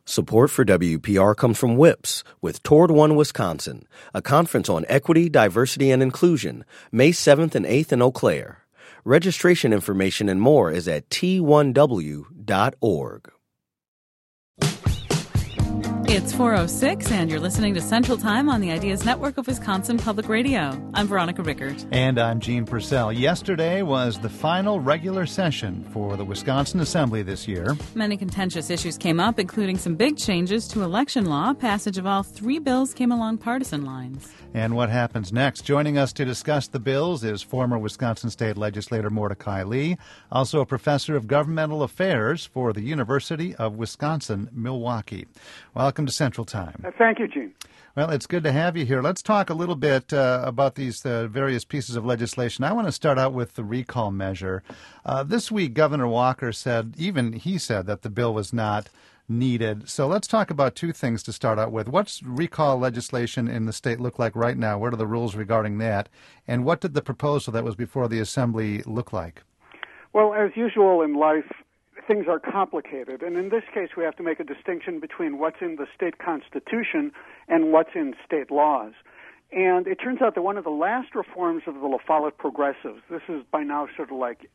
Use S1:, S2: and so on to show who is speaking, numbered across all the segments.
S1: Support for WPR comes from WIPS with Toward One Wisconsin, a conference on equity, diversity, and inclusion, May 7th and 8th in Eau Claire. Registration information and more is at t1w.org.
S2: It's 4:06, and you're listening to Central Time on the Ideas Network of Wisconsin Public Radio. I'm Veronica Rickert.
S3: And I'm Gene Purcell. Yesterday was the final regular session for the Wisconsin Assembly this year.
S2: Many contentious issues came up, including some big changes to election law. Passage of all three bills came along partisan lines.
S3: And what happens next? Joining us to discuss the bills is former Wisconsin State Legislator Mordecai Lee, also a professor of governmental affairs for the University of Wisconsin-Milwaukee. Welcome to Central Time.
S4: Thank you, Gene.
S3: Well, it's good to have you here. Let's talk a little bit about these various pieces of legislation. I want to start out with the recall measure. This week, Governor Walker said that the bill was not needed. So let's talk about two things to start out with. What's recall legislation in the state look like right now? What are the rules regarding that? And what did the proposal that was before the Assembly look like?
S4: Well, as usual in life, things are complicated. And in this case, we have to make a distinction between what's in the state constitution and what's in state laws. And it turns out that one of the last reforms of the La Follette Progressives, this is by now sort of like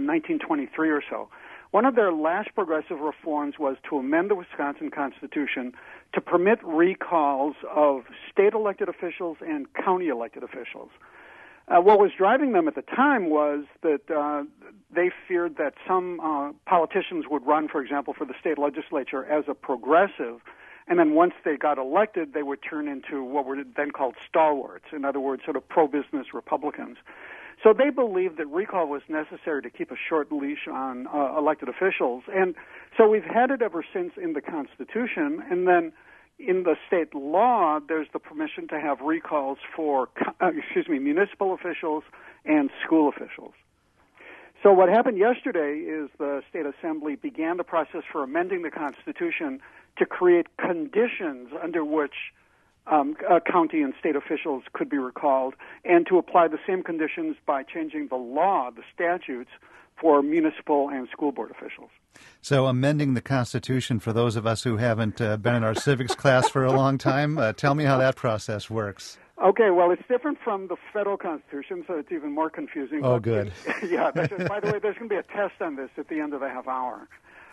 S4: 1923 or so, one of their last progressive reforms was to amend the Wisconsin Constitution to permit recalls of state elected officials and county elected officials. What was driving them at the time was that they feared that some politicians would run, for example, for the state legislature as a progressive, and then once they got elected, they would turn into what were then called stalwarts, in other words, sort of pro-business Republicans. So they believed that recall was necessary to keep a short leash on elected officials. And so we've had it ever since in the Constitution. And then in the state law, there's the permission to have recalls for, municipal officials and school officials. So what happened yesterday is the State Assembly began the process for amending the Constitution to create conditions under which county and state officials could be recalled, and to apply the same conditions by changing the law, the statutes, for municipal and school board officials.
S3: So amending the Constitution, for those of us who haven't been in our civics class for a long time, tell me how that process works.
S4: Okay, well, it's different from the federal Constitution, so it's even more confusing.
S3: Oh, good.
S4: Yeah, by the way, there's going to be a test on this at the end of the half hour.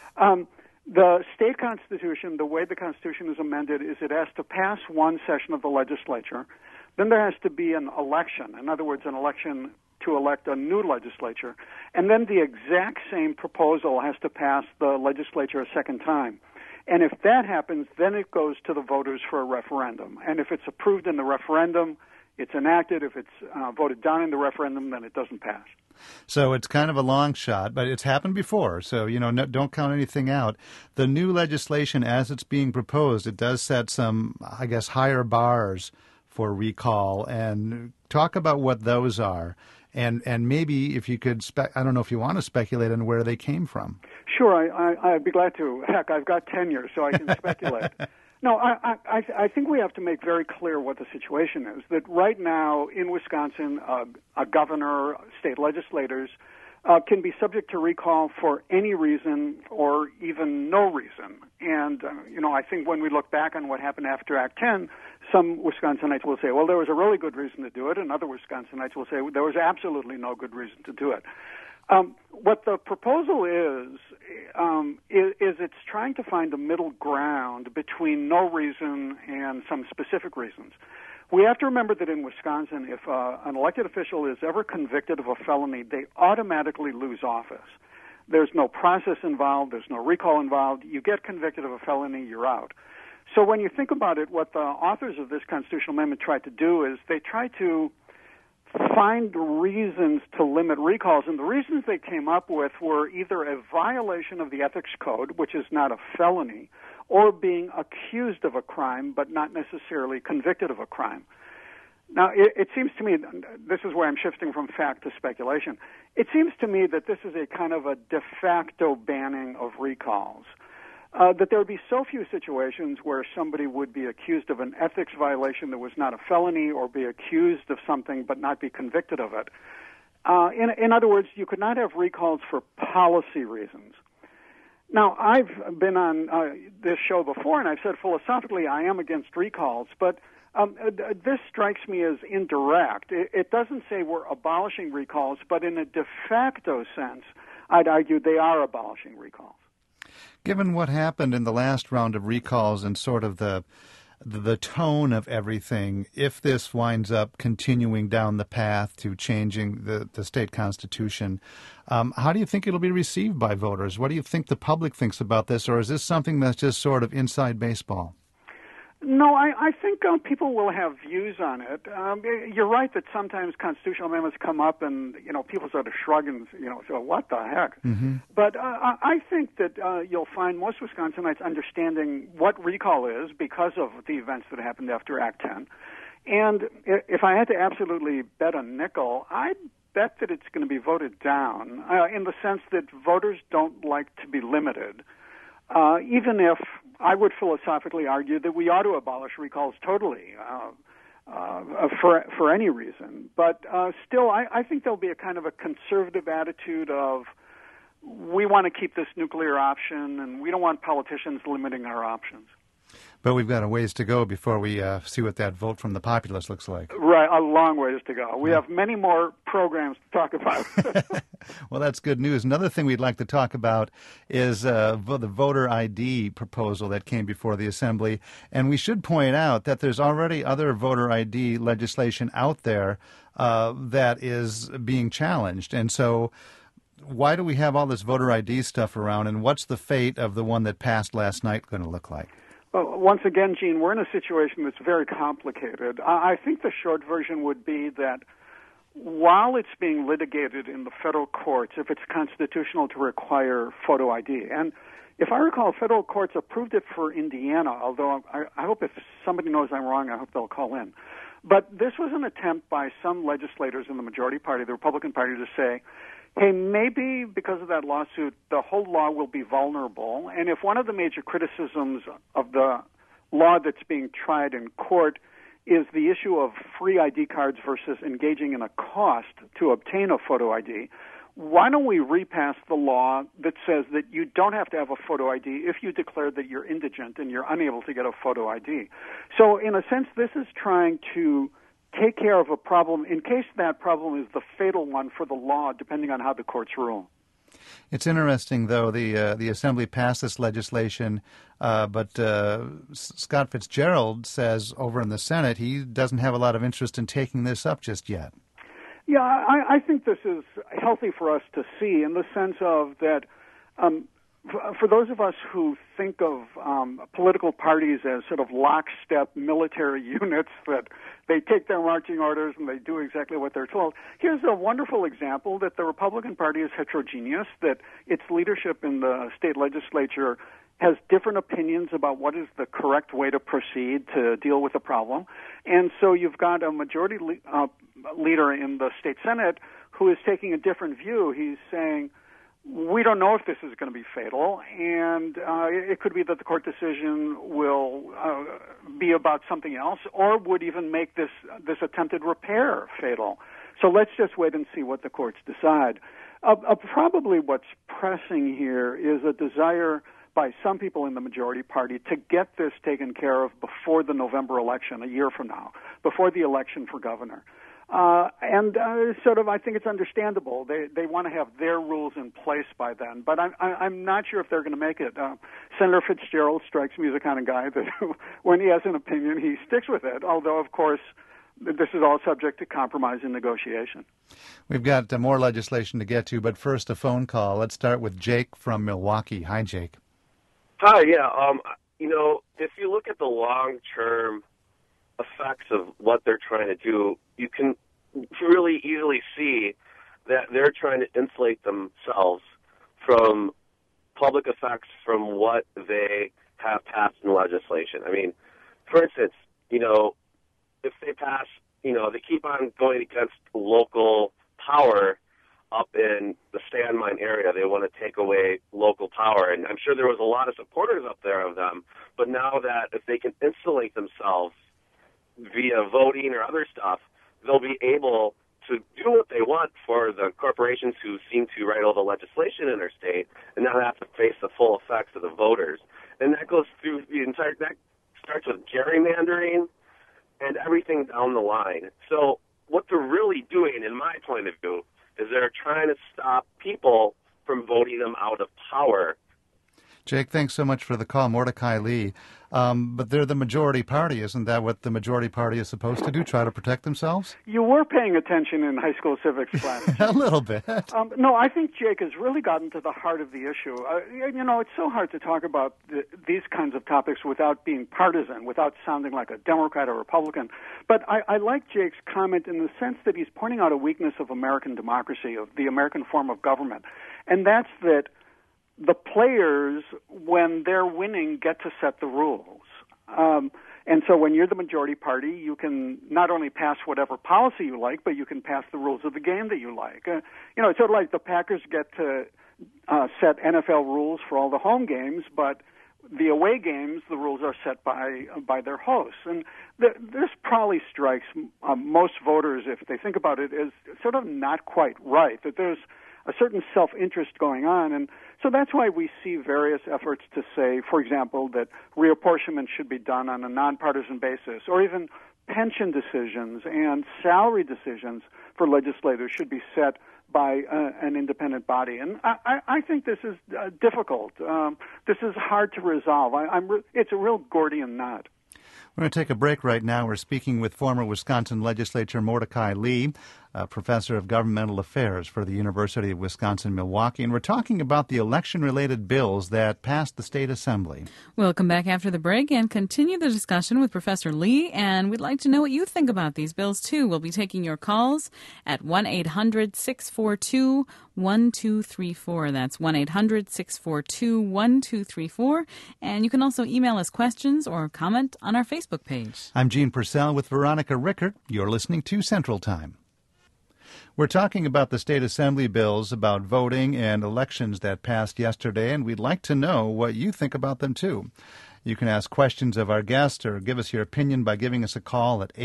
S4: The state constitution, the way the Constitution is amended, is it has to pass one session of the legislature. Then there has to be an election. In other words, an election to elect a new legislature. And then the exact same proposal has to pass the legislature a second time. And if that happens, then it goes to the voters for a referendum. And if it's approved in the referendum, it's enacted. If it's voted down in the referendum, then it doesn't pass.
S3: So it's kind of a long shot, but it's happened before. So, don't count anything out. The new legislation, as it's being proposed, it does set some, higher bars for recall. And talk about what those are. And maybe if you could, I don't know if you want to speculate on where they came from.
S4: Sure, I'd be glad to. Heck, I've got tenure, so I can speculate. No, I think we have to make very clear what the situation is, that right now in Wisconsin, a governor, state legislators can be subject to recall for any reason or even no reason. And, I think when we look back on what happened after Act 10, some Wisconsinites will say, well, there was a really good reason to do it, and other Wisconsinites will say there was absolutely no good reason to do it. What the proposal is it's trying to find a middle ground between no reason and some specific reasons. We have to remember that in Wisconsin, if an elected official is ever convicted of a felony, they automatically lose office. There's no process involved. There's no recall involved. You get convicted of a felony, you're out. So when you think about it, what the authors of this constitutional amendment tried to do is they tried to find reasons to limit recalls, and the reasons they came up with were either a violation of the ethics code, which is not a felony, or being accused of a crime but not necessarily convicted of a crime. Now, it seems to me, this is where I'm shifting from fact to speculation, it seems to me that this is a kind of a de facto banning of recalls. That there would be so few situations where somebody would be accused of an ethics violation that was not a felony, or be accused of something but not be convicted of it. In other words, you could not have recalls for policy reasons. Now, I've been on this show before, and I've said philosophically I am against recalls, but this strikes me as indirect. It doesn't say we're abolishing recalls, but in a de facto sense, I'd argue they are abolishing recalls.
S3: Given what happened in the last round of recalls and sort of the tone of everything, if this winds up continuing down the path to changing the state constitution, how do you think it'll be received by voters? What do you think the public thinks about this, or is this something that's just sort of inside baseball?
S4: No, I think people will have views on it. You're right that sometimes constitutional amendments come up and, people sort of shrug and, say, what the heck? Mm-hmm. But I think that you'll find most Wisconsinites understanding what recall is because of the events that happened after Act 10. And if I had to absolutely bet a nickel, I'd bet that it's going to be voted down in the sense that voters don't like to be limited. Even if I would philosophically argue that we ought to abolish recalls totally for any reason. But still, I think there'll be a kind of a conservative attitude of we want to keep this nuclear option and we don't want politicians limiting our options.
S3: But we've got a ways to go before we see what that vote from the populace looks like.
S4: Right, a long ways to go. We have many more programs to talk about.
S3: Well, that's good news. Another thing we'd like to talk about is the voter ID proposal that came before the Assembly. And we should point out that there's already other voter ID legislation out there that is being challenged. And so why do we have all this voter ID stuff around, and what's the fate of the one that passed last night going to look like?
S4: Well, once again, Gene, we're in a situation that's very complicated. I think the short version would be that while it's being litigated in the federal courts, if it's constitutional to require photo ID, and if I recall, federal courts approved it for Indiana, although I hope if somebody knows I'm wrong, I hope they'll call in. But this was an attempt by some legislators in the majority party, the Republican Party, to say, hey, maybe because of that lawsuit, the whole law will be vulnerable. And if one of the major criticisms of the law that's being tried in court is the issue of free ID cards versus engaging in a cost to obtain a photo ID, why don't we repass the law that says that you don't have to have a photo ID if you declare that you're indigent and you're unable to get a photo ID? So in a sense, this is trying to take care of a problem in case that problem is the fatal one for the law, depending on how the courts rule.
S3: It's interesting, though, the Assembly passed this legislation, but Scott Fitzgerald says over in the Senate he doesn't have a lot of interest in taking this up just yet.
S4: Yeah, I think this is healthy for us to see in the sense of that for those of us who think of political parties as sort of lockstep military units that they take their marching orders and they do exactly what they're told, here's a wonderful example that the Republican Party is heterogeneous, that its leadership in the state legislature has different opinions about what is the correct way to proceed to deal with the problem. And so you've got a majority leader in the state Senate who is taking a different view. He's saying, we don't know if this is going to be fatal, and it could be that the court decision will be about something else, or would even make this attempted repair fatal. So let's just wait and see what the courts decide. Probably what's pressing here is a desire by some people in the majority party to get this taken care of before the November election, a year from now, before the election for governor. I think it's understandable. They want to have their rules in place by then. But I'm not sure if they're going to make it. Senator Fitzgerald strikes me as the kind of guy that when he has an opinion, he sticks with it, although, of course, this is all subject to compromise and negotiation.
S3: We've got more legislation to get to, but first a phone call. Let's start with Jake from Milwaukee. Hi, Jake.
S5: Hi, yeah. If you look at the long-term effects of what they're trying to do, you can really easily see that they're trying to insulate themselves from public effects from what they have passed in legislation. I mean, for instance, if they pass, they keep on going against local power up in the Stan Mine area. They want to take away local power, and I'm sure there was a lot of supporters up there of them, but now that if they can insulate themselves via voting or other stuff, they'll be able to do what they want for the corporations who seem to write all the legislation in their state and now have to face the full effects of the voters. And that goes through the entire, that starts with gerrymandering and everything down the line. So what they're really doing, in my point of view, is they're trying to stop people from voting them out of power.
S3: Jake, thanks so much for the call. Mordecai Lee. But they're the majority party. Isn't that what the majority party is supposed to do, try to protect themselves?
S4: You were paying attention in high school civics class.
S3: A little bit.
S4: No, I think Jake has really gotten to the heart of the issue. It's so hard to talk about these kinds of topics without being partisan, without sounding like a Democrat or Republican. But I like Jake's comment in the sense that he's pointing out a weakness of American democracy, of the American form of government. And that's that the players, when they're winning, get to set the rules. And so when you're the majority party, you can not only pass whatever policy you like, but you can pass the rules of the game that you like. It's sort of like the Packers get to set NFL rules for all the home games, but the away games, the rules are set by their hosts. And this probably strikes most voters, if they think about it, as sort of not quite right, that there's a certain self-interest going on. And so that's why we see various efforts to say, for example, that reapportionment should be done on a nonpartisan basis, or even pension decisions and salary decisions for legislators should be set by an independent body. And I think this is difficult. This is hard to resolve. It's a real Gordian knot.
S3: We're going to take a break right now. We're speaking with former Wisconsin legislator Mordecai Lee, professor of governmental affairs for the University of Wisconsin-Milwaukee, and we're talking about the election-related bills that passed the state assembly.
S2: We'll come back after the break and continue the discussion with Professor Lee, and we'd like to know what you think about these bills, too. We'll be taking your calls at 1-800-642-1234. That's 1-800-642-1234. And you can also email us questions or comment on our Facebook page.
S3: I'm Gene Purcell with Veronica Rickert. You're listening to Central Time. We're talking about the state assembly bills about voting and elections that passed yesterday, and we'd like to know what you think about them, too. You can ask questions of our guest or give us your opinion by giving us a call at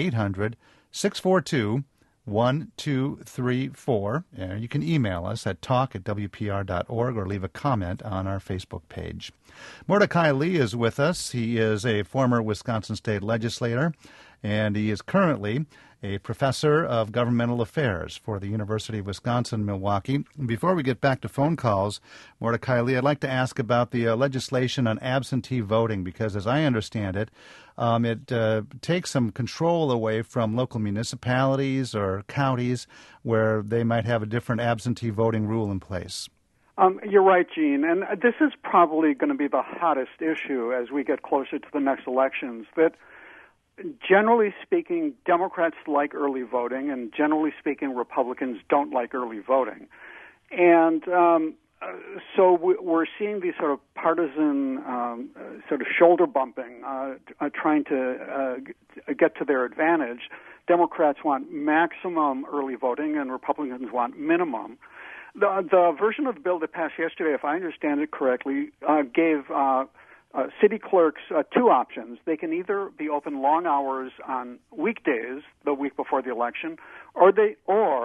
S3: 800-642-1234. And you can email us at talk@wpr.org or leave a comment on our Facebook page. Mordecai Lee is with us. He is a former Wisconsin state legislator, and he is currently a professor of governmental affairs for the University of Wisconsin-Milwaukee. Before we get back to phone calls, Mordecai Lee, I'd like to ask about the legislation on absentee voting, because as I understand it, it takes some control away from local municipalities or counties where they might have a different absentee voting rule in place.
S4: You're right, Gene, and this is probably going to be the hottest issue as we get closer to the next elections, that generally speaking, Democrats like early voting, and generally speaking, Republicans don't like early voting. And so we're seeing these sort of partisan sort of shoulder bumping, trying to get to their advantage. Democrats want maximum early voting, and Republicans want minimum. The version of the bill that passed yesterday, if I understand it correctly, gave city clerks two options. They can either be open long hours on weekdays, the week before the election, or they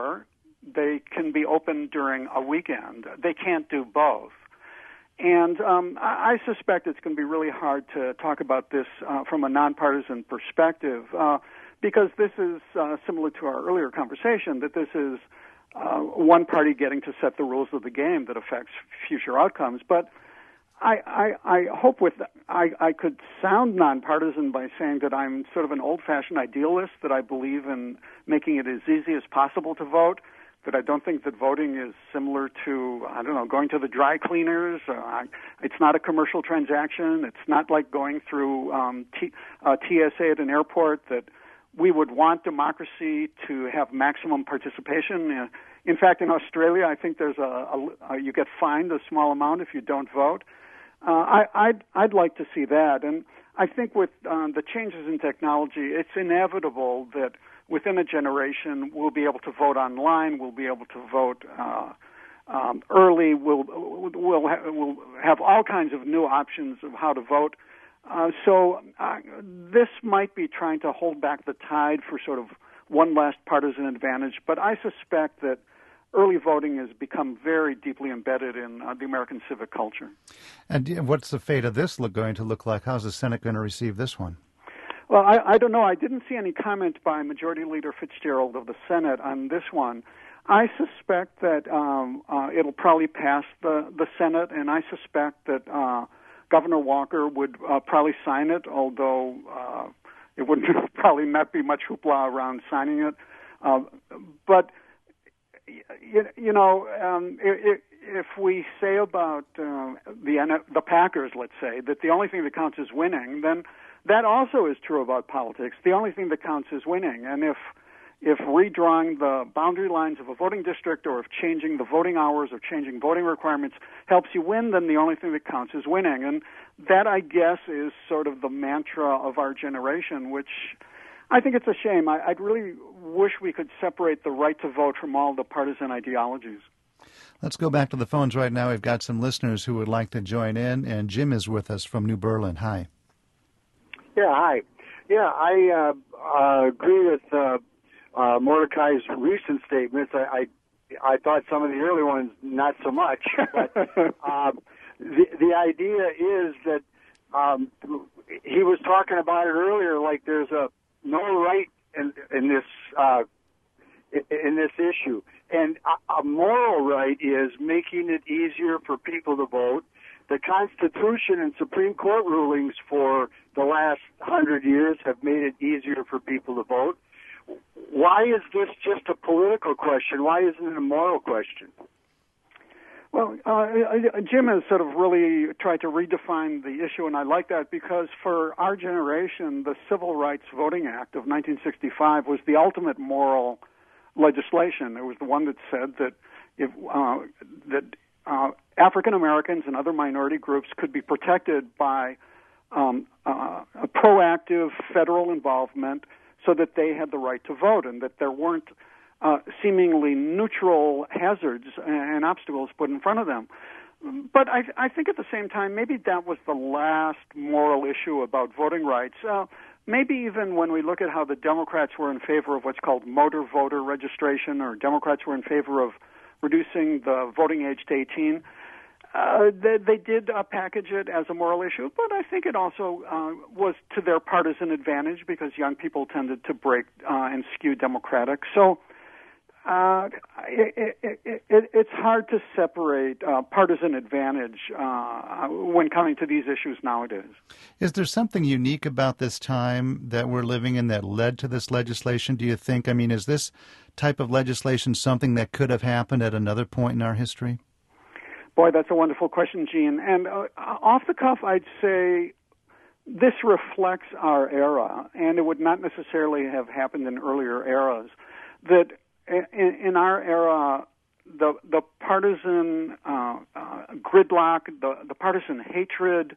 S4: can be open during a weekend. They can't do both. And I suspect it's going to be really hard to talk about this from a nonpartisan perspective, because this is similar to our earlier conversation, that this is one party getting to set the rules of the game that affects future outcomes. But I hope I could sound nonpartisan by saying that I'm sort of an old-fashioned idealist, that I believe in making it as easy as possible to vote, that I don't think that voting is similar to, going to the dry cleaners. It's not a commercial transaction. It's not like going through TSA at an airport, that we would want democracy to have maximum participation. In fact, in Australia, I think there's you get fined a small amount if you don't vote. I'd like to see that, and I think with the changes in technology, it's inevitable that within a generation we'll be able to vote online, we'll be able to vote early, we'll have all kinds of new options of how to vote. So this might be trying to hold back the tide for sort of one last partisan advantage. But I suspect that early voting has become very deeply embedded in the American civic culture.
S3: And what's the fate of this going to look like? How's the Senate going to receive this one?
S4: Well, I don't know. I didn't see any comment by Majority Leader Fitzgerald of the Senate on this one. I suspect that it'll probably pass the Senate, and I suspect that Governor Walker would probably sign it, although it wouldn't probably not be much hoopla around signing it. But if we say about the Packers, let's say, that the only thing that counts is winning, then that also is true about politics. The only thing that counts is winning. And if redrawing the boundary lines of a voting district or if changing the voting hours or changing voting requirements helps you win, then the only thing that counts is winning. And that, I guess, is sort of the mantra of our generation, which I think it's a shame. I'd really wish we could separate the right to vote from all the partisan ideologies.
S3: Let's go back to the phones right now. We've got some listeners who would like to join in, and Jim is with us from New Berlin. Hi.
S6: Yeah, hi. Yeah, I agree with Mordecai's recent statements. I thought some of the early ones not so much. But the idea is that he was talking about it earlier, like there's no right in this issue, and a moral right is making it easier for people to vote. The Constitution and Supreme Court rulings for the last 100 years have made it easier for people to vote. Why is this just a political question? Why isn't it a moral question?
S4: Well, Jim has sort of really tried to redefine the issue, and I like that because for our generation, the Civil Rights Voting Act of 1965 was the ultimate moral legislation. It was the one that said that African Americans and other minority groups could be protected by a proactive federal involvement so that they had the right to vote and that there weren't seemingly neutral hazards and obstacles put in front of them. But I think at the same time, maybe that was the last moral issue about voting rights. Maybe even when we look at how the Democrats were in favor of what's called motor voter registration, or Democrats were in favor of reducing the voting age to 18, they did package it as a moral issue, but I think it also was to their partisan advantage because young people tended to break and skew Democratic. So it's hard to separate partisan advantage when coming to these issues nowadays.
S3: Is there something unique about this time that we're living in that led to this legislation, do you think? I mean, is this type of legislation something that could have happened at another point in our history?
S4: Boy, that's a wonderful question, Gene. And off the cuff, I'd say this reflects our era, and it would not necessarily have happened in earlier eras. That in our era, the partisan gridlock, the partisan hatred,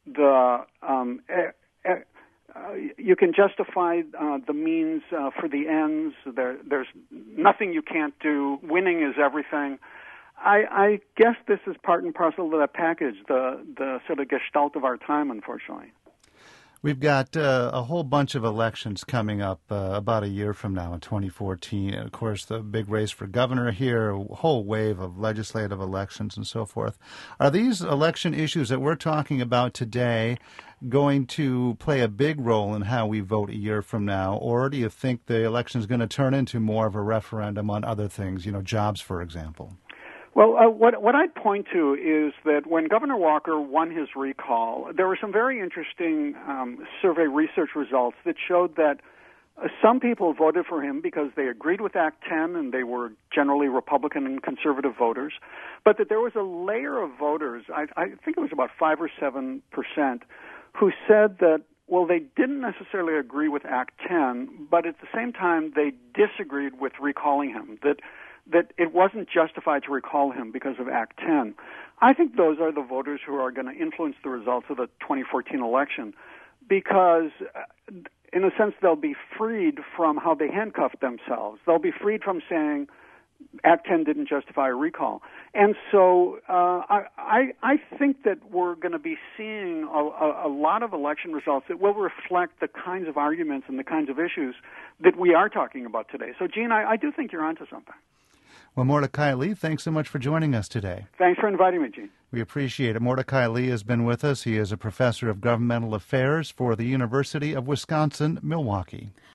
S4: you can justify the means for the ends. There's nothing you can't do. Winning is everything. I guess this is part and parcel of that package, the sort of gestalt of our time, unfortunately.
S3: We've got a whole bunch of elections coming up about a year from now in 2014. And, of course, the big race for governor here, a whole wave of legislative elections and so forth. Are these election issues that we're talking about today going to play a big role in how we vote a year from now? Or do you think the election is going to turn into more of a referendum on other things, jobs, for example?
S4: Well, what I'd point to is that when Governor Walker won his recall, there were some very interesting survey research results that showed that some people voted for him because they agreed with Act 10 and they were generally Republican and conservative voters, but that there was a layer of voters, I think it was about 5 or 7%, who said that, well, they didn't necessarily agree with Act 10, but at the same time they disagreed with recalling him, that it wasn't justified to recall him because of Act 10. I think those are the voters who are going to influence the results of the 2014 election because, in a sense, they'll be freed from how they handcuffed themselves. They'll be freed from saying Act 10 didn't justify a recall. And so I think that we're going to be seeing a lot of election results that will reflect the kinds of arguments and the kinds of issues that we are talking about today. So, Gene, I do think you're onto something.
S3: Well, Mordecai Lee, thanks so much for joining us today.
S4: Thanks for inviting me, Gene.
S3: We appreciate it. Mordecai Lee has been with us. He is a professor of governmental affairs for the University of Wisconsin-Milwaukee.